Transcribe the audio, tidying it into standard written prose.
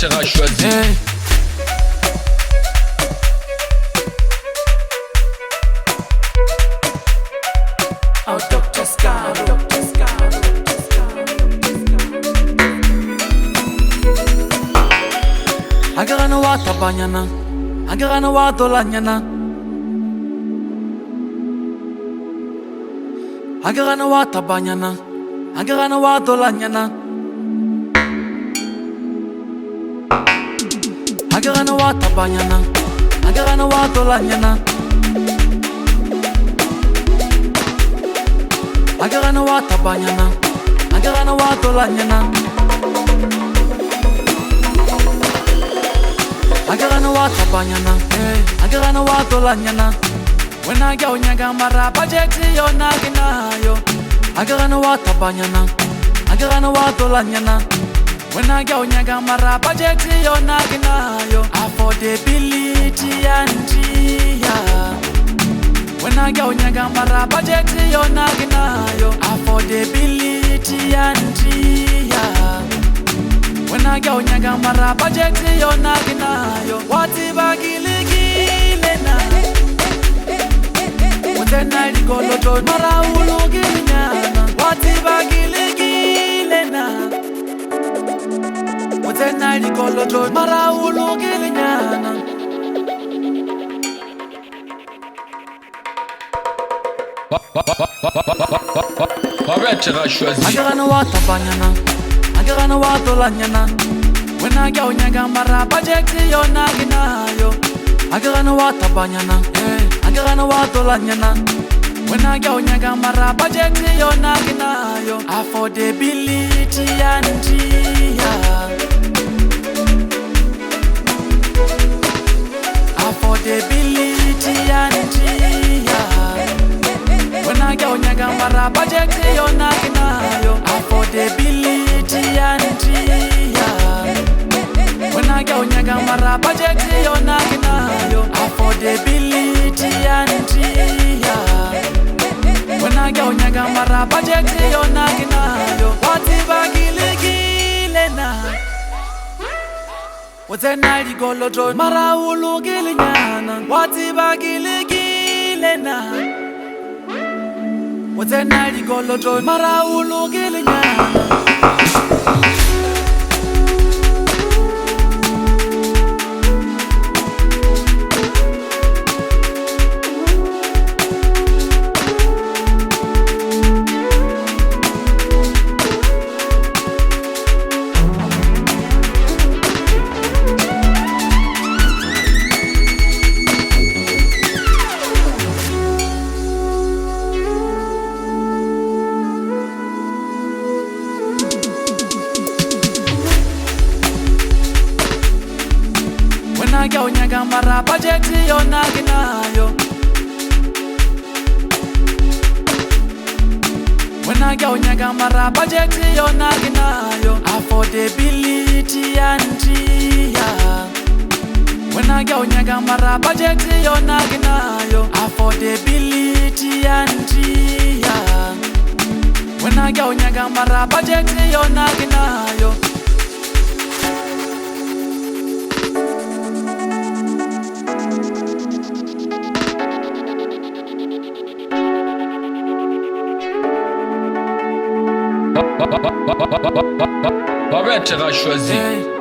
sera choisi. Oh, Dr. Scar, Dr. Scar, Dr. Scar. Agarana wata banyana, agarana wato lanyana. Agarana wata banyana, agarana wato lanyana. Agarana wata banyana, agarana wato lanyana. Agarana wata banyana, agarana wato lanyana. Agarana wata banyana, agarana wato lanyana. When I go nyaga marapa jeti yo nagina yo. Agarana wata banyana, agarana wato lanyana. When I go nyaga marapa jeti yo nagina yo. Affordability and yeah. When I go nyaga marapa jeti yo nagina yo. Affordability and yeah. When I go nyaga marapa jeti yo nagina yo. Wati bagili gile na. Utena ligolo to mara ulugina. Wati bagili gile na. Utena ligolo to mara ulugina. Arrête sera choisi. Agarana wata banyana, agarana wato lanyana. When I go nyaga marapa jeti yo nagina yo. Agarana wata banyana, agarana wato lanyana. When I go nyaga marapa jeti yo nagina yo. Affordability and yeah. Affordability and yeah. When I go nyaga marapa jeti yo nagina yo. Affordability and yeah. When I go nyaga marapa jeti yo nagina yo. Affordability and yeah. When I go nyaga marapa jeti yo nagina yo. Wati bagile gile na. Wazena ligolo to mara ulugile nyana. Wati bagile gile na. Wazena ligolo to mara ulugile nyana. When I go nyaga marapa jeti yo nagina yo. When I go nyaga marapa jeti yo nagina yo. Affordability and yeah. When I go nyaga marapa jeti yo nagina yo. Affordability and yeah. When I go nyaga marapa jeti yo nagina yo. Arrête sera choisi.